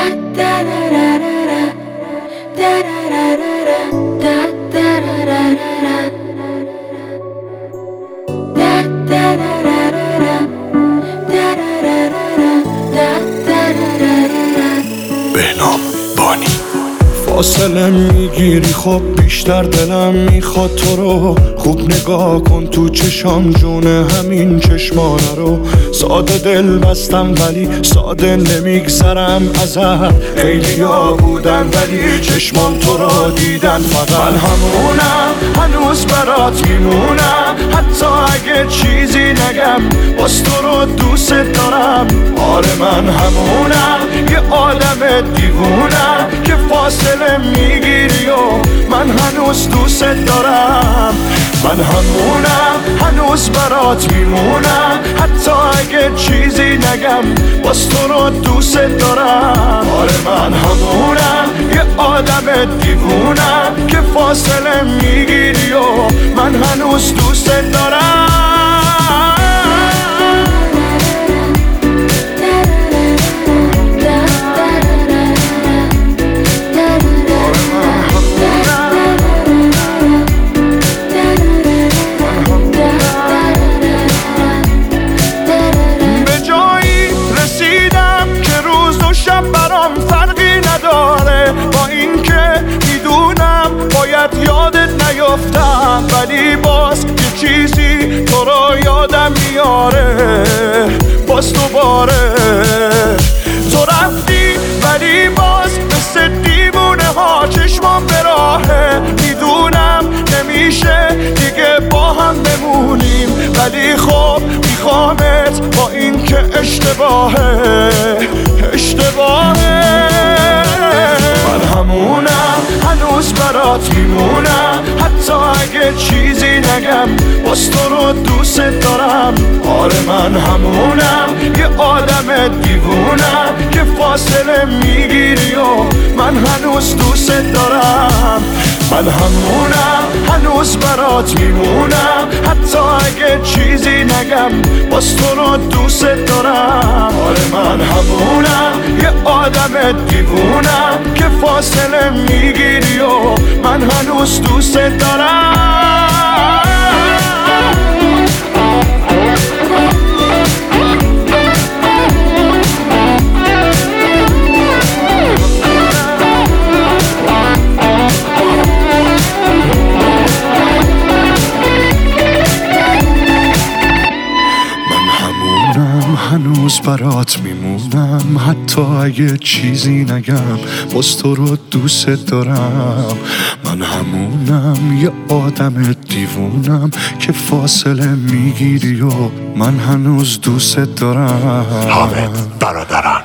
بهنام بانی. فاصله میگیری خب بیشتر دلم میخواد تو رو خوب نگاه کن تو چشام جون همین چشمانه رو. ساده دل بستم ولی ساده نمیگذرم ازت. خیلی ها بودن ولی چشمام تو رو دیدن فقط. من همونم هنوز برات میمونم حتی اگه چیزی نگم باز تو رو دوست دارم. آره من همونم یه آدم دیوونم که فاصله میگیری و من هنوز دوست دارم. من همونم هنوز برات میمونم حتی اگه چیزی نگم باز تو رو دوست دارم. آره من همونم یه آدم دیوونم که فاصله میگیری و من هنوز دوست دارم. با این که میدونم باید یادت نیفتم ولی باز یه چیزی تو رو یادم میاره باز دوباره. تو رفتی ولی باز مثل دیوونه ها چشمام به راهه. میدونم نمیشه دیگه با هم بمونیم ولی خب میخوامت با این که اشتباهه. من همونم هنوز برات میمونم حتی اگه چیزی نگم باز تو رو دوست دارم. آره من همونم یه آدم دیوونم که فاصله میگیری و من هنوز دوست دارم. من همونم هنوز برات میمونم حتی اگه چیزی نگم باز تو رو دوست دارم. آره من همونم یه آدم دیوونم که فاصله میگیری و من هنوز دوست دارم. هنوز برات میمونم حتی اگه چیزی نگم باز تو رو دوست دارم. من همونم یه آدم دیوونم که فاصله میگیری و من هنوز دوست دارم. حامد برادران.